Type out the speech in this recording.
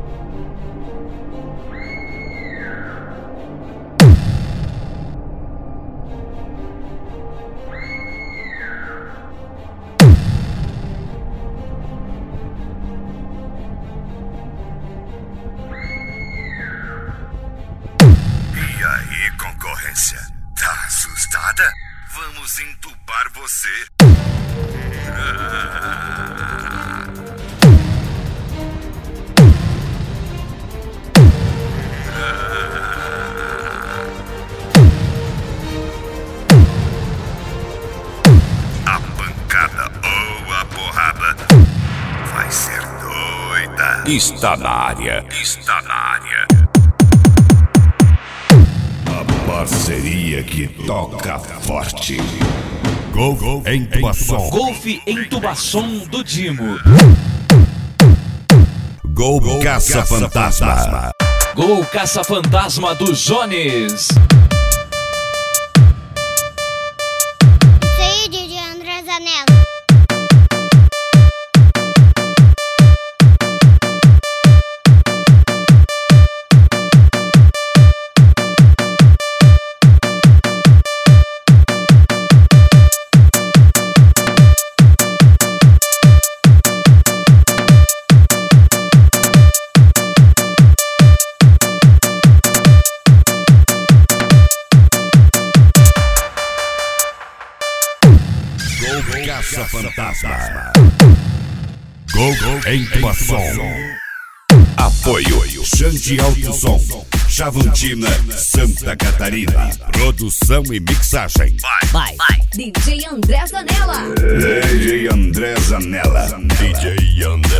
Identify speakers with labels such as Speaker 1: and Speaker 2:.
Speaker 1: E aí, concorrência? Tá assustada? Vamos entubar você. A pancada ou a porrada vai ser doida.
Speaker 2: Está na área.
Speaker 1: Está na área.
Speaker 2: Parceria que toca forte. Golf em Tubação.
Speaker 3: Golf em Tubação do Dimo.
Speaker 2: Gol Caça Fantasma.
Speaker 3: Gol Caça Fantasma do Jones.
Speaker 4: Isso aí, DJ André Zanella.
Speaker 2: Gol Caça Fantasma. Gol em Tubação. Apoio Xande Alto Som, Chavantina, Santa Catarina. Produção e mixagem.
Speaker 5: Vai. DJ André Zanella.
Speaker 2: DJ André Zanella. DJ André